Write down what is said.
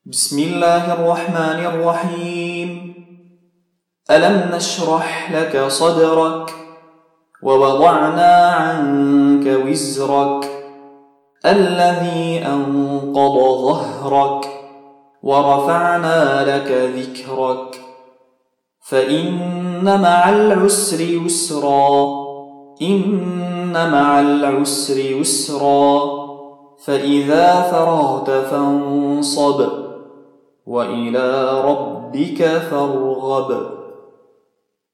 بسم الله الرحمن الرحيم. ألم نشرح لك صدرك ووضعنا عنك وزرك الذي أنقض ظهرك ورفعنا لك ذكرك فإن مع العسر يسرا إن مع العسر يسرا فإذا فرغت فانصب وإلى ربك فارغب.